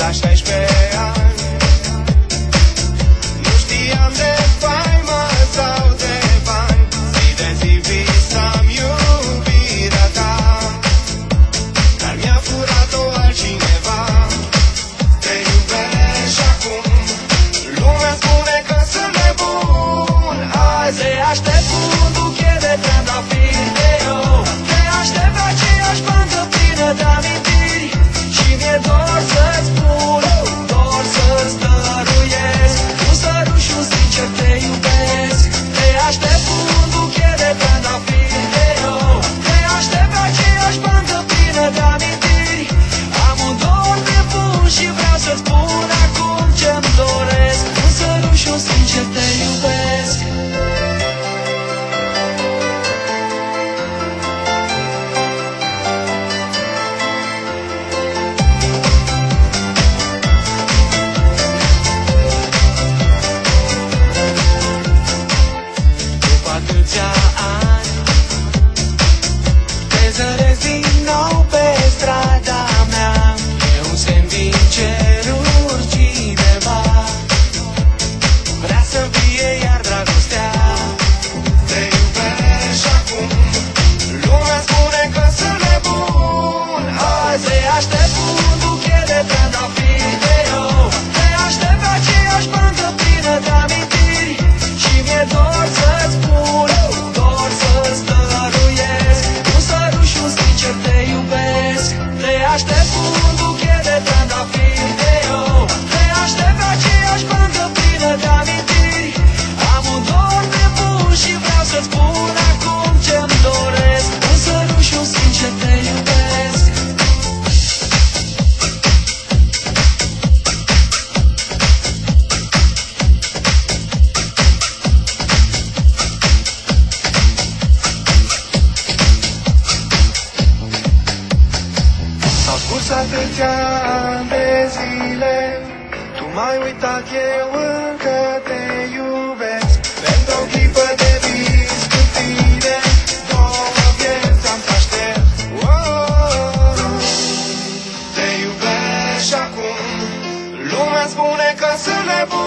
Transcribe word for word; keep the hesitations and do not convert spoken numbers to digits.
la șaisprezece ani. Nu știam de faimă sau de bani, zi de zi visam iubirea ta, dar mi-a furat-o altcineva. Te iubesc și acum lumea spune că sunt nebun. Azi te aștept cu un buchet de trandafiri de eu, te aștept pe aceeași bancă plină de amintiri și mi-e dor să-ți spun, dor să-ți dăruiesc un sărut și un sincer te iubesc. Te aștept cu un buchet de trandafiri de eu, te aștept pe aceeași bancă plină de amintiri. Am un dor nebun și vreau să-ți spun acum ce-mi doresc, un sărut și un sincer te iubesc. După atâția ani te zăresc din nou pe strada mea. E un semn din ceruri, cineva vrea să fie iar dragostea. Te iubesc și acum lumea spune că sunt nebun. Azi te aștept cu un buchet de trandafiri de eu, te aștept pe aceeași bancă plină de amintiri și mi-e dor să-ți spun, dor să-ți dăruiesc un sărut și un sincer te iubesc. Te aștept cu un buchet de trandafiri de eu, te aștept pe aceeași bancă plină de amintiri. Am un dor nebun și vreau să-ți spun acum ce-mi doresc, un sărut și un sincer te iubesc. S-au scurs atâția ani de zile, tu m-ai uitat, eu încă te iubesc. Pentru o clipă de vis cu tine, două vieți am să aștept. Oh, te iubesc și acum lumea spune că sunt nebun.